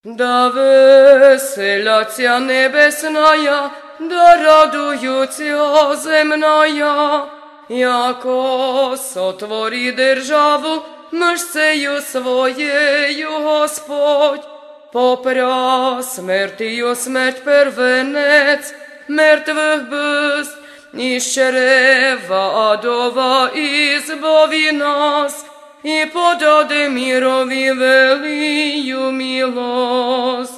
Да веселяться небесная, да радуються земная, яко сотвори державу мышцею своею Господь, попря смертью смерть первенец, мертвых быст, из чрева адова избави нас, и подаде мирови велию милость.